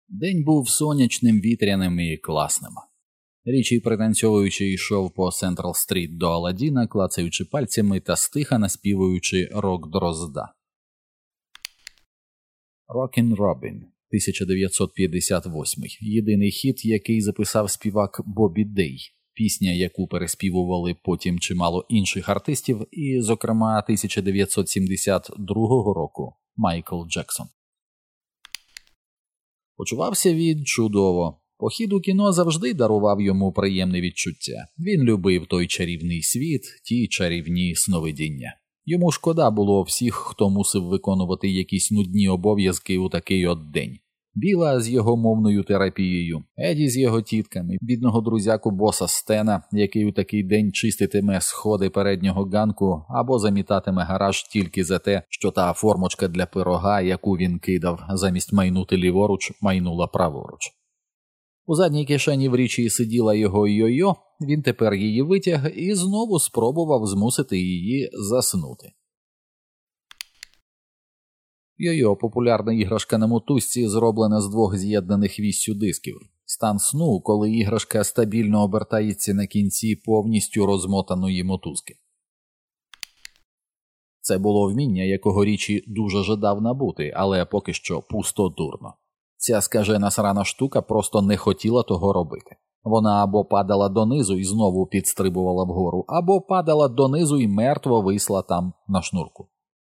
День був сонячним, вітряним і класним. Річі, пританцьовуючи, йшов по Централ-стріт до Аладдіна, клацаючи пальцями та стиха наспівуючи рок Дрозда. «Rockin' Robin» 1958. Єдиний хіт, який записав співак Бобі Дей. Пісня, яку переспівували потім чимало інших артистів, і, зокрема, 1972 року Майкл Джексон. Почувався він чудово. Похід у кіно завжди дарував йому приємне відчуття. Він любив той чарівний світ, ті чарівні сновидіння. Йому шкода було всіх, хто мусив виконувати якісь нудні обов'язки у такий от день. Біла з його мовною терапією, Еді з його тітками, бідного друзяку боса Стена, який у такий день чиститиме сходи переднього ганку або замітатиме гараж тільки за те, що та формочка для пирога, яку він кидав, замість майнути ліворуч, майнула праворуч. У задній кишені в Річі сиділа його йо-йо, він тепер її витяг і знову спробував змусити її заснути. Йо-йо – популярна іграшка на мотузці, зроблена з двох з'єднаних віссю дисків. Стан сну, коли іграшка стабільно обертається на кінці повністю розмотаної мотузки. Це було вміння, якого Річі дуже жадав набути, але поки що пусто-дурно. Ця скажена срана штука просто не хотіла того робити. Вона або падала донизу і знову підстрибувала вгору, або падала донизу і мертво висла там на шнурку.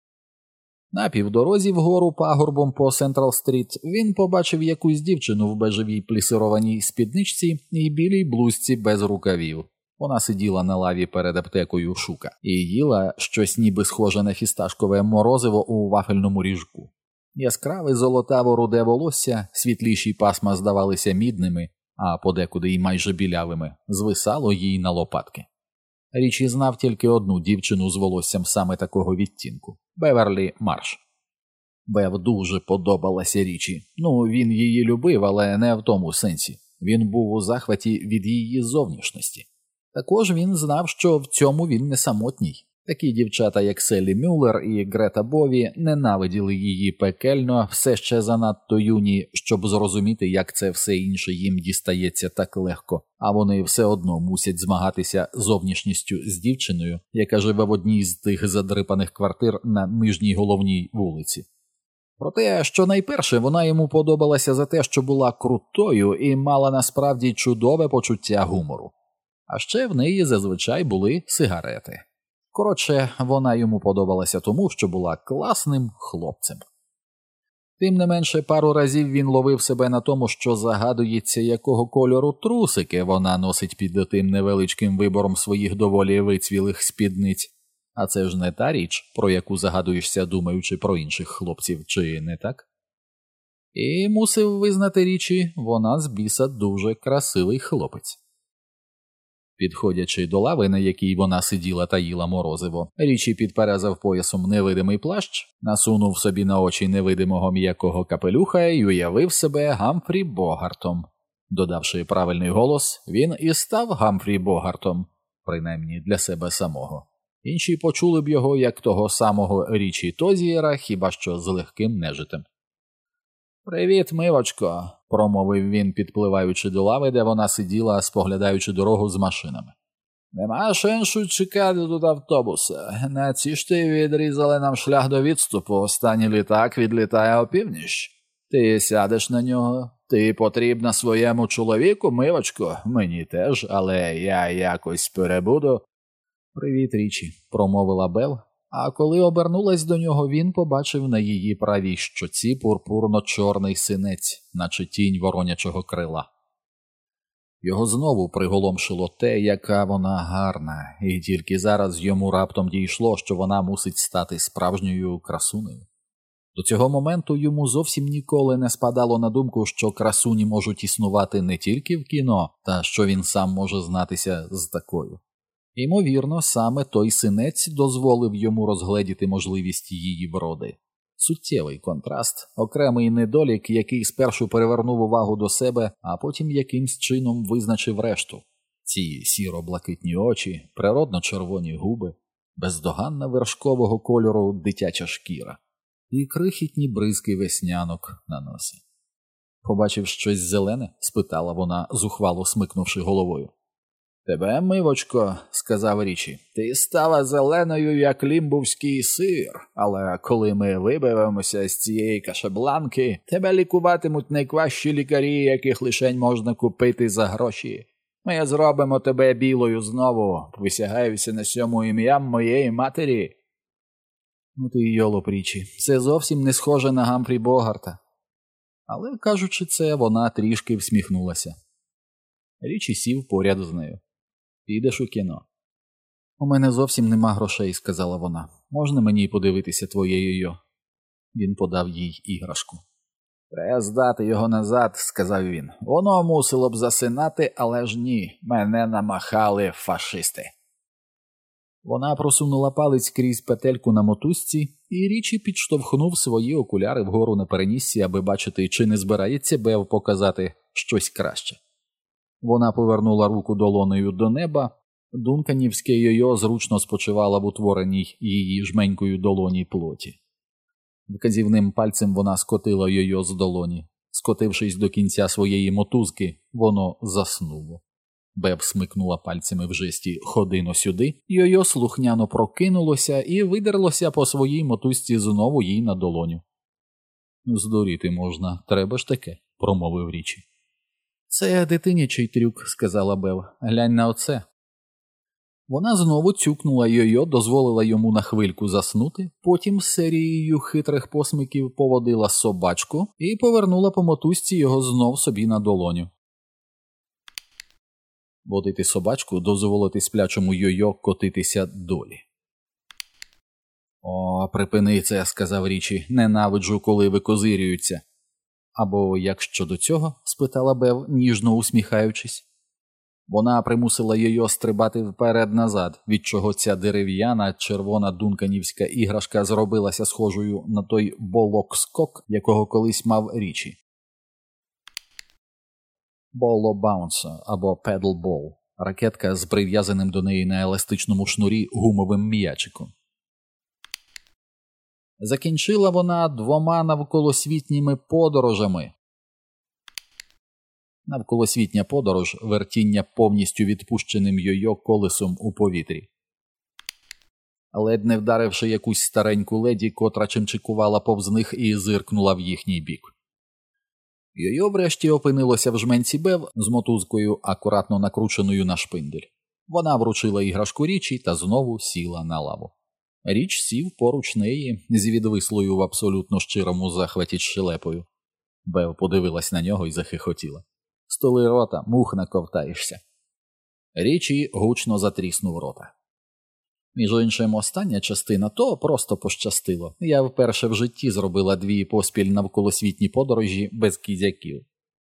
На півдорозі вгору пагорбом по Централ-стріт він побачив якусь дівчину в бежевій плісированій спідничці і білій блузці без рукавів. Вона сиділа на лаві перед аптекою Шука і їла щось ніби схоже на фісташкове морозиво у вафельному ріжку. Яскраве золотаво-руде волосся, світліші пасма здавалися мідними, а подекуди й майже білявими, звисало їй на лопатки. Річі знав тільки одну дівчину з волоссям саме такого відтінку – Беверлі Марш. Бев дуже подобалася Річі. Він її любив, але не в тому сенсі. Він був у захваті від її зовнішності. Також він знав, що в цьому він не самотній. Такі дівчата, як Селлі Мюллер і Грета Бові, ненавиділи її пекельно, все ще занадто юні, щоб зрозуміти, як це все інше їм дістається так легко, а вони все одно мусять змагатися зовнішністю з дівчиною, яка живе в одній з тих задрипаних квартир на нижній головній вулиці. Проте, що найперше, вона йому подобалася за те, що була крутою і мала насправді чудове почуття гумору. А ще в неї зазвичай були сигарети. Коротше, вона йому подобалася тому, що була класним хлопцем. Тим не менше, пару разів він ловив себе на тому, що загадується, якого кольору трусики вона носить під тим невеличким вибором своїх доволі вицвілих спідниць. А це ж не та річ, про яку загадуєшся, думаючи про інших хлопців, чи не так? І мусив визнати Річі, вона з біса дуже красивий хлопець. Підходячи до лави, на якій вона сиділа та їла морозиво, Річі підперезав поясом невидимий плащ, насунув собі на очі невидимого м'якого капелюха і уявив себе Гамфрі Богартом. Додавши правильний голос, він і став Гамфрі Богартом, принаймні для себе самого. Інші почули б його як того самого Річі Тозієра, хіба що з легким нежитем. «Привіт, мивочко», – промовив він, підпливаючи до лави, де вона сиділа, споглядаючи дорогу з машинами. «Нема шеншу чекати тут автобуса. На ці ж ти відрізали нам шлях до відступу. Останній літак відлітає опівніч. Ти сядеш на нього? Ти потрібна своєму чоловіку, мивочко? Мені теж, але я якось перебуду». «Привіт, Річі», – промовила Бел. А коли обернулась до нього, він побачив на її правій щоці пурпурно-чорний синець, наче тінь воронячого крила. Його знову приголомшило те, яка вона гарна, і тільки зараз йому раптом дійшло, що вона мусить стати справжньою красунею. До цього моменту йому зовсім ніколи не спадало на думку, що красуні можуть існувати не тільки в кіно, та що він сам може знатися з такою. Ймовірно, саме той синець дозволив йому розгледіти можливість її вроди. Суттєвий контраст, окремий недолік, який спершу перевернув увагу до себе, а потім якимсь чином визначив решту. Ці сіро-блакитні очі, природно-червоні губи, бездоганна вершкового кольору дитяча шкіра і крихітні бризки веснянок на носі. Побачив щось зелене? Спитала вона, зухвало смикнувши головою. Тебе, мивочко, сказав Річі, ти стала зеленою, як лімбовський сир, але коли ми виберемося з цієї кашабланки, тебе лікуватимуть найкращі лікарі, яких лишень можна купити за гроші. Ми зробимо тебе білою знову, присягаюся на сьому ім'ям моєї матері. Ну ти йолоп, Річі, це зовсім не схоже на Гамфрі Богарта. Але, кажучи це, вона трішки всміхнулася. Річі сів поряд з нею. Підеш у кіно? У мене зовсім нема грошей, сказала вона. Можна мені подивитися твоє йо? Він подав їй іграшку. Треба здати його назад, сказав він. Воно мусило б засинати, але ж ні, мене намахали фашисти. Вона просунула палець крізь петельку на мотузці, і Річі підштовхнув свої окуляри вгору на переніссі, аби бачити, чи не збирається Бев показати щось краще. Вона повернула руку долонею до неба, дунканівське йо зручно спочивала в утвореній її жменькою долоні плоті. Вказівним пальцем вона скотила йо з долоні. Скотившись до кінця своєї мотузки, воно заснуло. Беб смикнула пальцями в жесті «Ходино сюди», йо слухняно прокинулося і видерлося по своїй мотузці знову їй на долоню. «Здуріти можна, треба ж таке», – промовив Річі. «Це дитинячий трюк», – сказала Бев. «Глянь на оце». Вона знову цюкнула йо, дозволила йому на хвильку заснути, потім з серією хитрих посмиків поводила собачку і повернула по мотузці його знов собі на долоню. Водити собачку, дозволити сплячому йо котитися долі. «О, припини це», – сказав Річі, – «ненавиджу, коли викозирюються». «Або як щодо цього?» – спитала Бев, ніжно усміхаючись. Вона примусила йо стрибати вперед-назад, від чого ця дерев'яна червона дунканівська іграшка зробилася схожою на той болок-скок, якого колись мав Річі. Боло-баунс або педл-бол – ракетка з прив'язаним до неї на еластичному шнурі гумовим м'ячиком. Закінчила вона 2 навколосвітніми подорожами. Навколосвітня подорож – вертіння повністю відпущеним йо колесом у повітрі. Ледь не вдаривши якусь стареньку леді, котра чимчикувала повз них і зиркнула в їхній бік. Йо врешті опинилося в жменці Бев з мотузкою, акуратно накрученою на шпиндель. Вона вручила іграшку Річі та знову сіла на лаву. Річ сів поруч неї з відвислою в абсолютно щирому захваті щелепою. Бев подивилась на нього і захихотіла. «Столи рота, мух наковтаєшся». Річі гучно затріснув рота. Між іншим, остання частина то просто пощастило. Я вперше в житті зробила 2 поспіль навколосвітні подорожі без кізяків.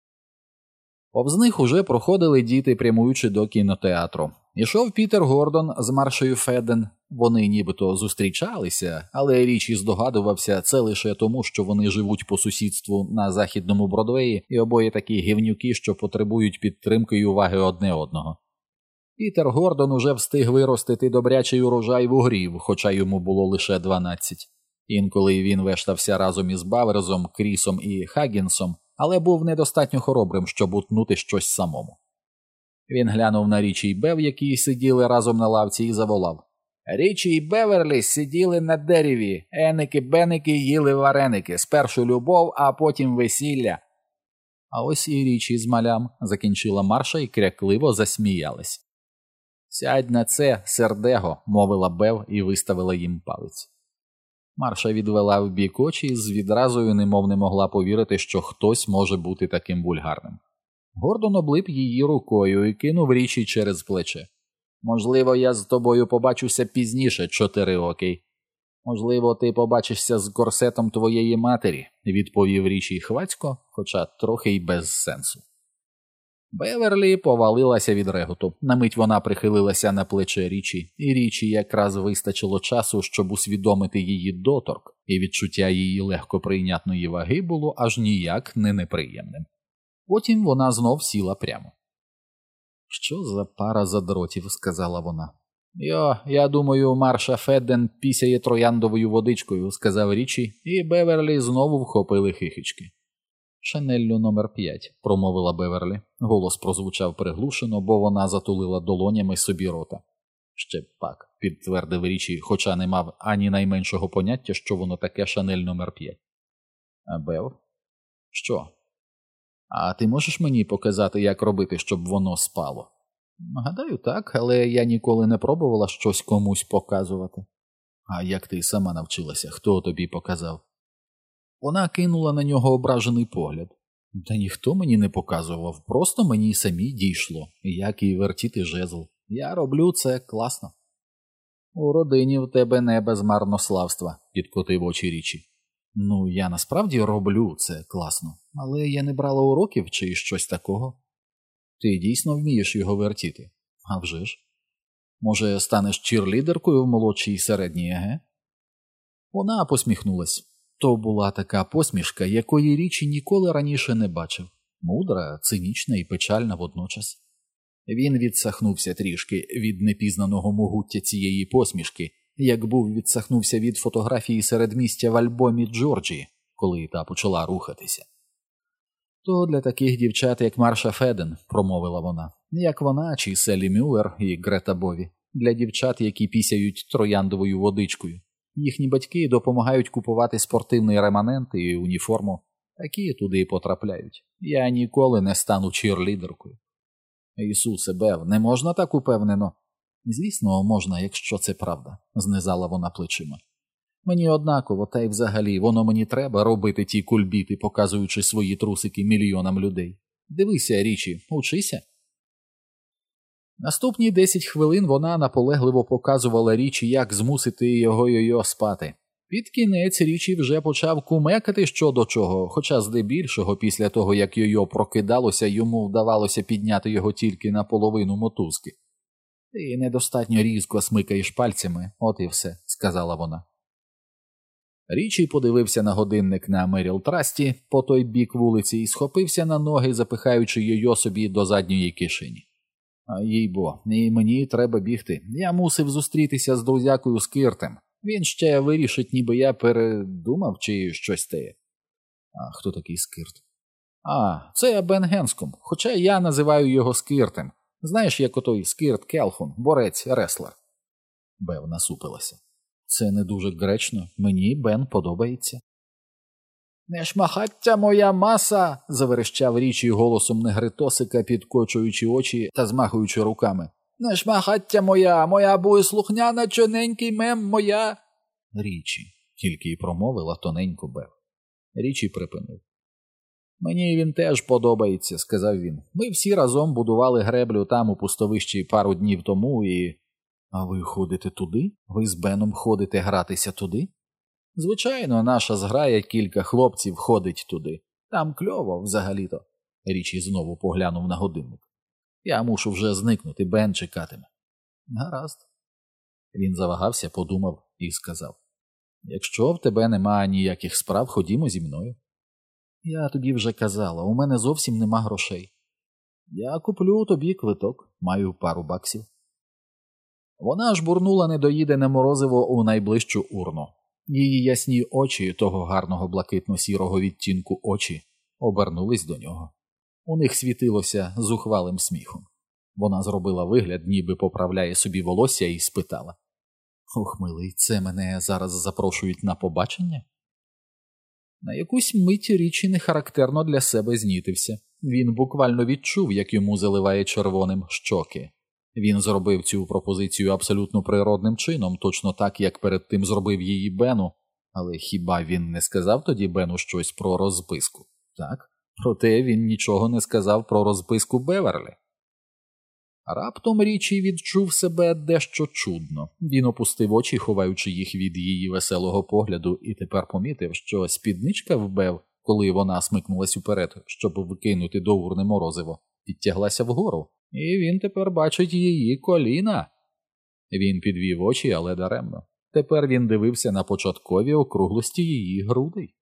Повз них уже проходили діти, прямуючи до кінотеатру. Ішов Пітер Гордон з Маршею Феден. Вони нібито зустрічалися, але Річі здогадувався це лише тому, що вони живуть по сусідству на Західному Бродвеї і обоє такі гівнюки, що потребують підтримки й уваги одне одного. Пітер Гордон уже встиг виростити добрячий урожай вугрів, хоча йому було лише 12. Інколи він вештався разом із Баверзом, Крісом і Хаггінсом, але був недостатньо хоробрим, щоб утнути щось самому. Він глянув на Річі й Бев, які сиділи разом на лавці, і заволав. Річі й Беверлі сиділи на дереві, еники-беники їли вареники, спершу любов, а потім весілля. А ось і Річі з малям, закінчила Марша і крякливо засміялась. «Сядь на це, сердего», – мовила Бев і виставила їм палець. Марша відвела в бік очі і з відразою немов не могла повірити, що хтось може бути таким вульгарним. Гордон облип її рукою і кинув Річі через плече. «Можливо, я з тобою побачуся пізніше, чотириокий. Можливо, ти побачишся з корсетом твоєї матері», – відповів Річі хвацько, хоча трохи й без сенсу. Беверлі повалилася від реготу. На мить вона прихилилася на плече Річі, і Річі якраз вистачило часу, щоб усвідомити її доторк, і відчуття її легко прийнятної ваги було аж ніяк не неприємним. Потім вона знов сіла прямо. «Що за пара задротів», – сказала вона. Я думаю, Марша Федден пісяє трояндовою водичкою», – сказав Річі, і Беверлі знову вхопили хихички. Шанеллю номер 5, промовила Беверлі. Голос прозвучав приглушено, бо вона затулила долонями собі рота. Ще б пак, підтвердив Річі, хоча не мав ані найменшого поняття, що воно таке Шанель номер 5. А Бев? Що? А ти можеш мені показати, як робити, щоб воно спало? Гадаю, так, але я ніколи не пробувала щось комусь показувати. А як ти сама навчилася? Хто тобі показав? Вона кинула на нього ображений погляд. Та ніхто мені не показував, просто мені самі дійшло, як і вертіти жезл. Я роблю це класно. У родині в тебе не без марнославства, підкотив очі Річі. Ну, я насправді роблю це класно, але я не брала уроків чи щось такого. Ти дійсно вмієш його вертіти? А вже ж. Може, станеш чірлідеркою в молодшій і середній, еге? Вона посміхнулась. То була така посмішка, якої Річі ніколи раніше не бачив. Мудра, цинічна і печальна водночас. Він відсахнувся трішки від непізнаного могуття цієї посмішки, як був відсахнувся від фотографії середмістя в альбомі Джорджії, коли та почала рухатися. То для таких дівчат, як Марша Феден, промовила вона, як вона чи Селі Мюллер і Грета Бові, для дівчат, які пісяють трояндовою водичкою. Їхні батьки допомагають купувати спортивний реманент і уніформу, такі туди потрапляють. Я ніколи не стану чірлідеркою. Ісусе, Бев, не можна так упевнено? Звісно, можна, якщо це правда, знизала вона плечима. Мені однаково, та й взагалі, воно мені треба робити ті кульбіти, показуючи свої трусики мільйонам людей. Дивися, Річі, учися. Наступні 10 хвилин вона наполегливо показувала Річі, як змусити його йо-йо спати. Під кінець Річі вже почав кумекати що до чого, хоча здебільшого після того, як йо-йо прокидалося, йому вдавалося підняти його тільки на половину мотузки. «Ти недостатньо різко смикаєш пальцями, от і все», – сказала вона. Річі подивився на годинник на Меріл Трасті по той бік вулиці і схопився на ноги, запихаючи йо-йо собі до задньої кишені. А їй-бо, і мені треба бігти. Я мусив зустрітися з друзякою Скиртем. Він ще вирішить, ніби я передумав чи щось те. А хто такий Скирт? А, це Бен Генском, хоча я називаю його Скиртем. Знаєш, як отой Скирт Келхун, борець-реслер. Бев насупилася. Це не дуже гречно, мені Бен подобається. «Не шмахаття моя маса!» – заверещав Річі голосом негритосика, підкочуючи очі та змахуючи руками. «Не шмахаття моя буйслухняна чоненький мем моя!» «Річі», – тільки й промовила тоненько Бев. Річі припинив. «Мені він теж подобається», – сказав він. «Ми всі разом будували греблю там у пустовищі пару днів тому і...» «А ви ходите туди? Ви з Беном ходите гратися туди?» «Звичайно, наша зграя кілька хлопців ходить туди. Там кльово взагалі-то». Річі знову поглянув на годинник. «Я мушу вже зникнути, Бен чекатиме». «Гаразд». Він завагався, подумав і сказав. «Якщо в тебе нема ніяких справ, ходімо зі мною». «Я тобі вже казала, у мене зовсім нема грошей». «Я куплю тобі квиток, маю пару баксів». Вона жбурнула недоїдене морозиво у найближчу урну. Її ясні очі, того гарного блакитно-сірого відтінку очі, обернулись до нього. У них світилося зухвалим сміхом. Вона зробила вигляд, ніби поправляє собі волосся, і спитала. «Ох, милий, це мене зараз запрошують на побачення?» На якусь мить Річі нехарактерно для себе знітився. Він буквально відчув, як йому заливає червоним щоки. Він зробив цю пропозицію абсолютно природним чином, точно так, як перед тим зробив її Бену. Але хіба він не сказав тоді Бену щось про розписку? Так? Проте він нічого не сказав про розписку Беверлі. Раптом Річі відчув себе дещо чудно. Він опустив очі, ховаючи їх від її веселого погляду, і тепер помітив, що спідничка в Бев, коли вона смикнулась уперед, щоб викинути до урни морозиво, підтяглася вгору. І він тепер бачить її коліна. Він підвів очі, але даремно. Тепер він дивився на початкові округлості її грудей.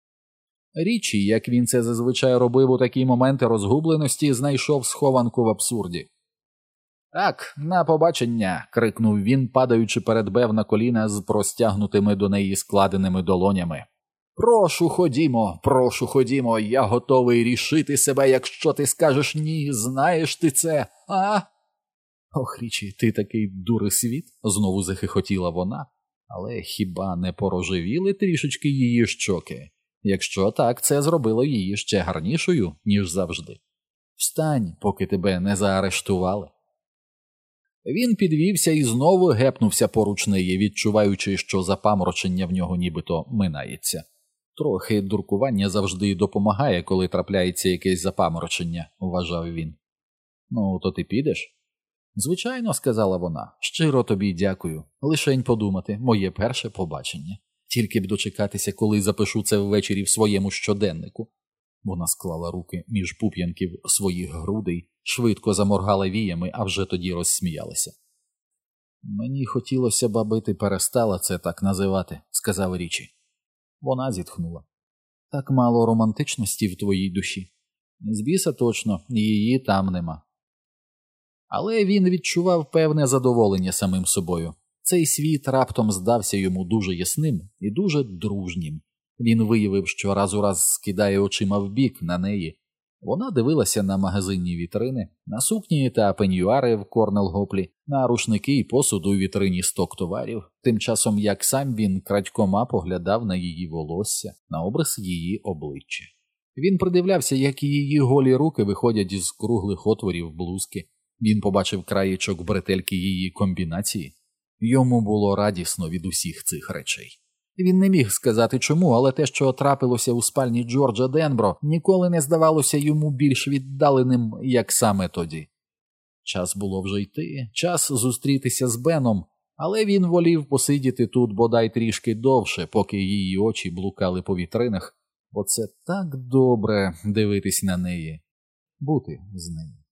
Річі, як він це зазвичай робив у такі моменти розгубленості, знайшов схованку в абсурді. «Так, на побачення!» – крикнув він, падаючи перед Бев на коліна з простягнутими до неї складеними долонями. прошу ходімо, я готовий рішити себе, якщо ти скажеш ні, знаєш ти це, а?» «Ох, Річі, ти такий дуресвіт», – знову захихотіла вона, але хіба не порожевіли трішечки її щоки? Якщо так, це зробило її ще гарнішою, ніж завжди. «Встань, поки тебе не заарештували». Він підвівся і знову гепнувся поруч неї, відчуваючи, що запаморочення в нього нібито минається. Трохи дуркування завжди допомагає, коли трапляється якесь запаморочення, вважав він. «Ну, то ти підеш?» «Звичайно», – сказала вона, – «щиро тобі дякую. Лишень подумати, моє перше побачення. Тільки б дочекатися, коли запишу це ввечері в своєму щоденнику». Вона склала руки між пуп'янків своїх грудей, швидко заморгала віями, а вже тоді розсміялася. «Мені хотілося б, аби ти перестала це так називати», – сказав Річі. Вона зітхнула. «Так мало романтичності в твоїй душі. З біса точно, її там нема». Але він відчував певне задоволення самим собою. Цей світ раптом здався йому дуже ясним і дуже дружнім. Він виявив, що раз у раз скидає очима вбік на неї. Вона дивилася на магазинні вітрини, на сукні та пеньюари в Корнелгоплі, на рушники і посуд у вітрині сток-товарів, тим часом як сам він крадькома поглядав на її волосся, на образ її обличчя. Він придивлявся, як її голі руки виходять із круглих отворів блузки. Він побачив краєчок бретельки її комбінації. Йому було радісно від усіх цих речей. Він не міг сказати чому, але те, що трапилося у спальні Джорджа Денбро, ніколи не здавалося йому більш віддаленим, як саме тоді. Час було вже йти, час зустрітися з Беном, але він волів посидіти тут бодай трішки довше, поки її очі блукали по вітринах, бо це так добре дивитись на неї, бути з нею.